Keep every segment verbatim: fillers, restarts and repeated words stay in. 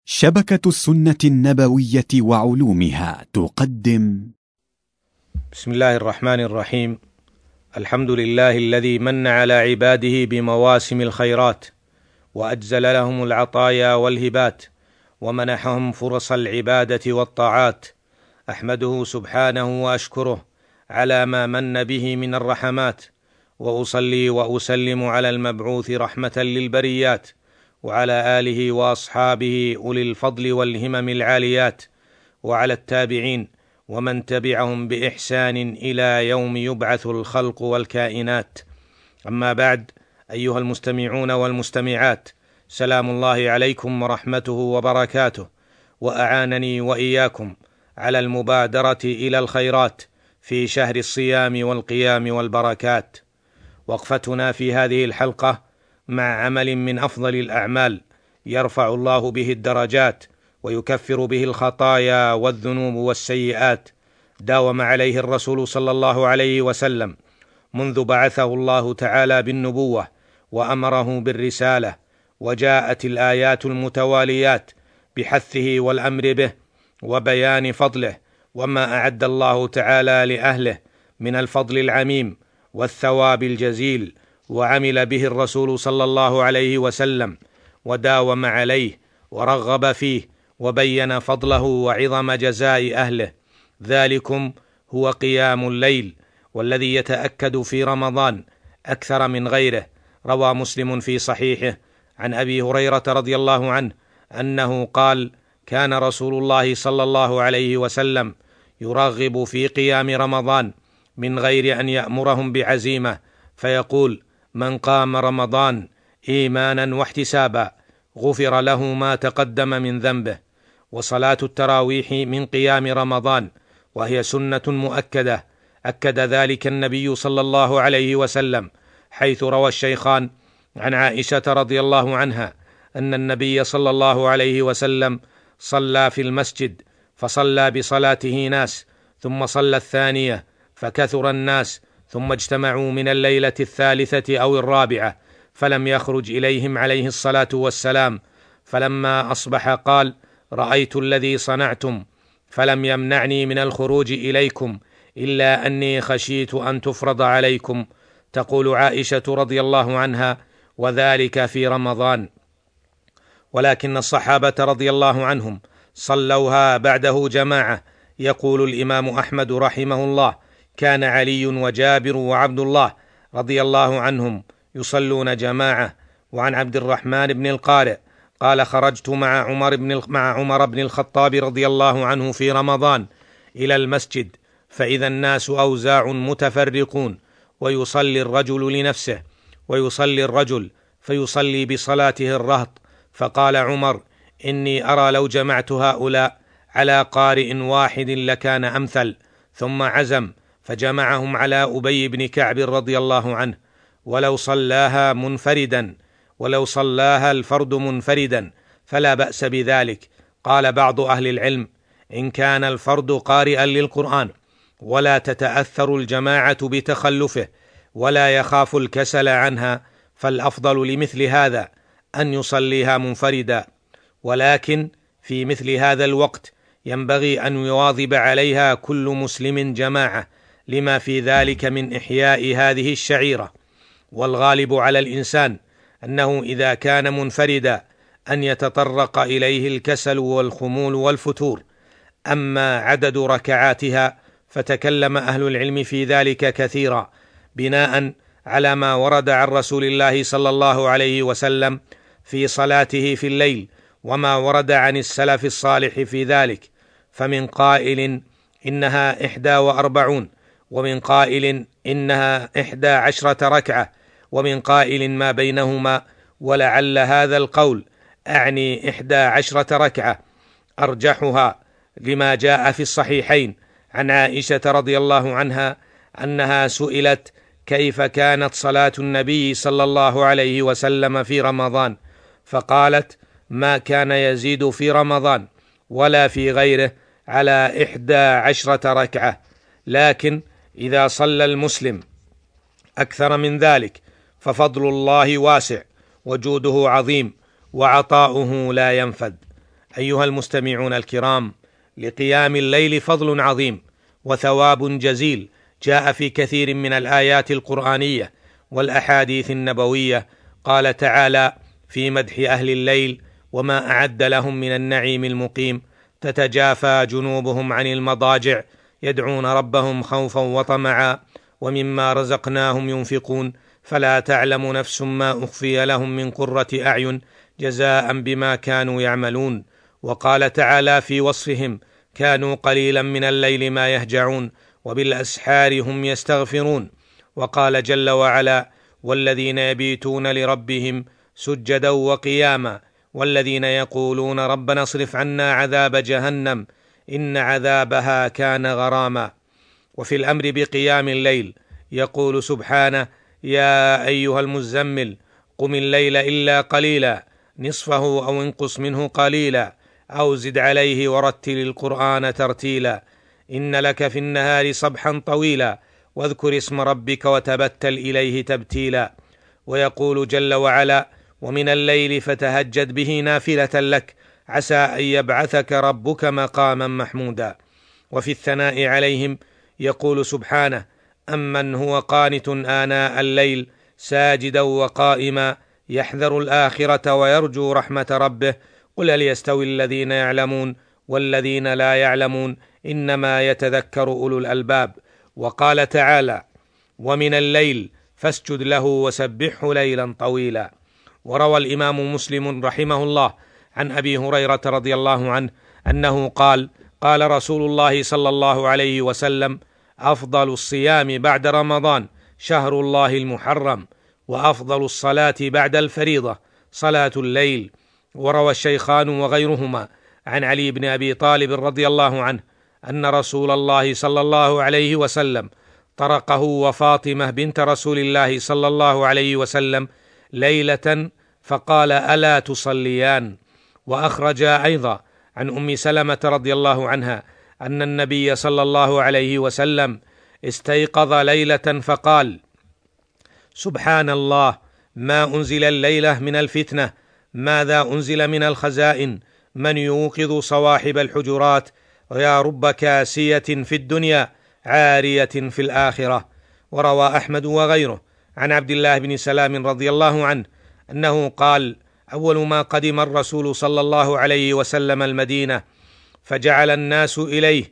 شبكة السنة النبوية وعلومها تقدم. بسم الله الرحمن الرحيم. الحمد لله الذي من على عباده بمواسم الخيرات، وأجزل لهم العطايا والهبات، ومنحهم فرص العبادة والطاعات. أحمده سبحانه وأشكره على ما من به من الرحمات، وأصلي وأسلم على المبعوث رحمة للبريات، وعلى آله وأصحابه أولي الفضل والهمم العاليات، وعلى التابعين ومن تبعهم بإحسان إلى يوم يبعث الخلق والكائنات. أما بعد، أيها المستمعون والمستمعات، سلام الله عليكم ورحمته وبركاته، وأعانني وإياكم على المبادرة إلى الخيرات في شهر الصيام والقيام والبركات. وقفتنا في هذه الحلقة مع عمل من أفضل الأعمال يرفع الله به الدرجات ويكفر به الخطايا والذنوب والسيئات، داوم عليه الرسول صلى الله عليه وسلم منذ بعثه الله تعالى بالنبوة وأمره بالرسالة، وجاءت الآيات المتواليات بحثه والأمر به وبيان فضله وما أعد الله تعالى لأهله من الفضل العميم والثواب الجزيل، وعمل به الرسول صلى الله عليه وسلم وداوم عليه ورغب فيه وبين فضله وعظم جزاء أهله. ذلكم هو قيام الليل، والذي يتأكد في رمضان أكثر من غيره. روى مسلم في صحيحه عن أبي هريرة رضي الله عنه أنه قال: كان رسول الله صلى الله عليه وسلم يرغب في قيام رمضان من غير أن يأمرهم بعزيمة، فيقول: من قام رمضان إيمانا واحتسابا غفر له ما تقدم من ذنبه. وصلاة التراويح من قيام رمضان، وهي سنة مؤكدة، أكد ذلك النبي صلى الله عليه وسلم، حيث روى الشيخان عن عائشة رضي الله عنها أن النبي صلى الله عليه وسلم صلى في المسجد، فصلى بصلاته ناس، ثم صلى الثانية فكثر الناس، ثم اجتمعوا من الليلة الثالثة أو الرابعة، فلم يخرج إليهم عليه الصلاة والسلام، فلما أصبح قال: رأيت الذي صنعتم، فلم يمنعني من الخروج إليكم إلا أني خشيت أن تفرض عليكم. تقول عائشة رضي الله عنها: وذلك في رمضان. ولكن الصحابة رضي الله عنهم صلوها بعده جماعة. يقول الإمام أحمد رحمه الله: كان علي وجابر وعبد الله رضي الله عنهم يصلون جماعة. وعن عبد الرحمن بن القارئ قال: خرجت مع عمر بن مع عمر بن الخطاب رضي الله عنه في رمضان إلى المسجد، فإذا الناس أوزاع متفرقون، ويصلي الرجل لنفسه، ويصلي الرجل فيصلي بصلاته الرهط. فقال عمر: إني أرى لو جمعت هؤلاء على قارئ واحد لكان أمثل. ثم عزم فجمعهم على أبي بن كعب رضي الله عنه، ولو صلاها منفردا ولو صلاها الفرد منفردا فلا بأس بذلك. قال بعض أهل العلم: إن كان الفرد قارئا للقرآن ولا تتأثر الجماعة بتخلفه ولا يخاف الكسل عنها، فالأفضل لمثل هذا أن يصليها منفردا، ولكن في مثل هذا الوقت ينبغي أن يواظب عليها كل مسلم جماعة، لما في ذلك من إحياء هذه الشعيرة. والغالب على الإنسان أنه إذا كان منفردا أن يتطرق إليه الكسل والخمول والفتور. أما عدد ركعاتها فتكلم أهل العلم في ذلك كثيرا، بناء على ما ورد عن رسول الله صلى الله عليه وسلم في صلاته في الليل، وما ورد عن السلف الصالح في ذلك. فمن قائل إنها إحدى وأربعون، ومن قائل إنها إحدى عشرة ركعة، ومن قائل ما بينهما، ولعل هذا القول أعني إحدى عشرة ركعة أرجحها، لما جاء في الصحيحين عن عائشة رضي الله عنها أنها سئلت كيف كانت صلاة النبي صلى الله عليه وسلم في رمضان، فقالت: ما كان يزيد في رمضان ولا في غيره على إحدى عشرة ركعة. لكن إذا صلى المسلم أكثر من ذلك ففضل الله واسع، وجوده عظيم، وعطاؤه لا ينفد. أيها المستمعون الكرام، لقيام الليل فضل عظيم وثواب جزيل جاء في كثير من الآيات القرآنية والأحاديث النبوية. قال تعالى في مدح أهل الليل: وما أعد لهم من النعيم المقيم، تتجافى جنوبهم عن المضاجع يدعون ربهم خوفا وطمعا ومما رزقناهم ينفقون فلا تعلم نفس ما أخفي لهم من قرة أعين جزاء بما كانوا يعملون. وقال تعالى في وصفهم: كانوا قليلا من الليل ما يهجعون وبالأسحار هم يستغفرون. وقال جل وعلا: والذين يبيتون لربهم سجدا وقياما والذين يقولون ربنا اصرف عنا عذاب جهنم إن عذابها كان غراما. وفي الأمر بقيام الليل يقول سبحانه: يا أيها المزمل قم الليل إلا قليلا نصفه أو انقص منه قليلا أو زد عليه ورتل القرآن ترتيلا إن لك في النهار صبحا طويلا واذكر اسم ربك وتبتل إليه تبتيلا. ويقول جل وعلا: ومن الليل فتهجد به نافلة لك عسى أن يبعثك ربك مقاما محمودا. وفي الثناء عليهم يقول سبحانه: أمن هو قانت آناء الليل ساجدا وقائما يحذر الآخرة ويرجو رحمة ربه قل هل يستوي الذين يعلمون والذين لا يعلمون إنما يتذكر أولو الألباب. وقال تعالى: ومن الليل فاسجد له وسبحه ليلا طويلا. وروى الإمام مسلم رحمه الله عن أبي هريرة رضي الله عنه أنه قال: قال رسول الله صلى الله عليه وسلم: أفضل الصيام بعد رمضان شهر الله المحرم، وأفضل الصلاة بعد الفريضة صلاة الليل. وروى الشيخان وغيرهما عن علي بن أبي طالب رضي الله عنه أن رسول الله صلى الله عليه وسلم طرقه وفاطمة بنت رسول الله صلى الله عليه وسلم ليلة فقال: ألا تصليان؟ وأخرج أيضا عن أم سلمة رضي الله عنها أن النبي صلى الله عليه وسلم استيقظ ليلة فقال: سبحان الله، ما أنزل الليلة من الفتنة، ماذا أنزل من الخزائن، من يوقظ صواحب الحجرات، ويا رب كاسية في الدنيا عارية في الآخرة. وروى أحمد وغيره عن عبد الله بن سلام رضي الله عنه أنه قال: أول ما قدم الرسول صلى الله عليه وسلم المدينة فجعل الناس إليه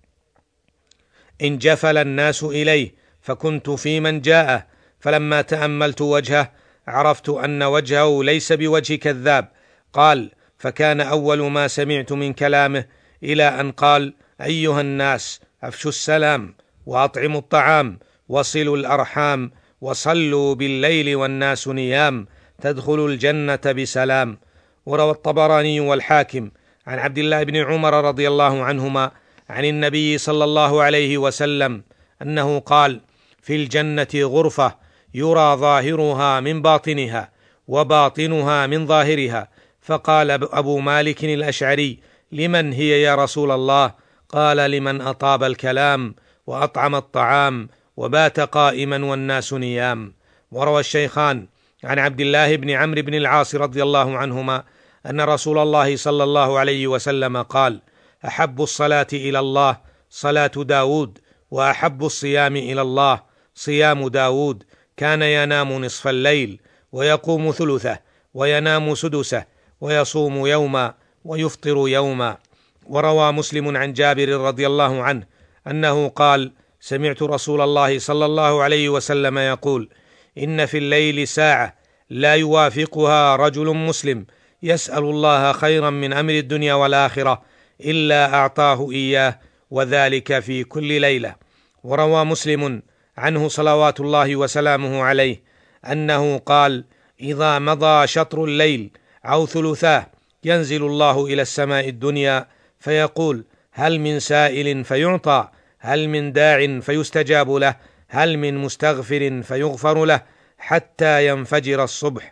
انجفل الناس إليه فكنت في من جاءه، فلما تأملت وجهه عرفت أن وجهه ليس بوجه كذاب. قال: فكان أول ما سمعت من كلامه إلى أن قال: أيها الناس أفشوا السلام وأطعموا الطعام وصلوا الأرحام وصلوا بالليل والناس نيام تدخلوا الجنة بسلام. وروى الطبراني والحاكم عن عبد الله بن عمر رضي الله عنهما عن النبي صلى الله عليه وسلم أنه قال: في الجنة غرفة يرى ظاهرها من باطنها وباطنها من ظاهرها. فقال أبو مالك الأشعري: لمن هي يا رسول الله؟ قال: لمن أطاب الكلام وأطعم الطعام وبات قائما والناس نيام. وروى الشيخان عن عبد الله بن عمرو بن العاص رضي الله عنهما أن رسول الله صلى الله عليه وسلم قال: أحب الصلاة إلى الله صلاة داود، وأحب الصيام إلى الله صيام داود، كان ينام نصف الليل ويقوم ثلثه وينام سدسه ويصوم يوما ويفطر يوما. وروى مسلم عن جابر رضي الله عنه أنه قال: سمعت رسول الله صلى الله عليه وسلم يقول: إن في الليل ساعة لا يوافقها رجل مسلم يسأل الله خيرا من أمر الدنيا والآخرة إلا أعطاه إياه، وذلك في كل ليلة. وروى مسلم عنه صلوات الله وسلامه عليه أنه قال: إذا مضى شطر الليل أو ثلثاه ينزل الله إلى السماء الدنيا فيقول: هل من سائل فيعطى، هل من داع فيستجاب له، هل من مستغفر فيغفر له، حتى ينفجر الصبح.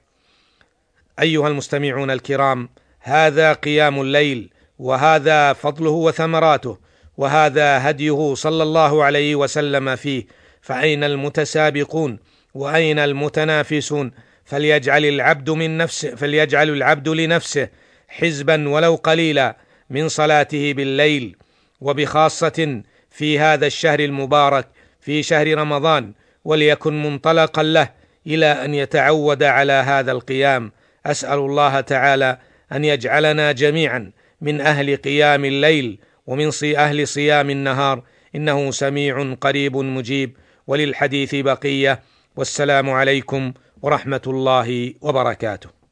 أيها المستمعون الكرام، هذا قيام الليل، وهذا فضله وثمراته، وهذا هديه صلى الله عليه وسلم فيه. فأين المتسابقون وأين المتنافسون؟ فليجعل العبد من نفسه فليجعل العبد لنفسه حزبا ولو قليلا من صلاته بالليل، وبخاصة في هذا الشهر المبارك، في شهر رمضان، وليكن منطلقا له إلى أن يتعود على هذا القيام. أسأل الله تعالى أن يجعلنا جميعا من أهل قيام الليل ومن أهل صيام النهار، إنه سميع قريب مجيب. وللحديث بقية، والسلام عليكم ورحمة الله وبركاته.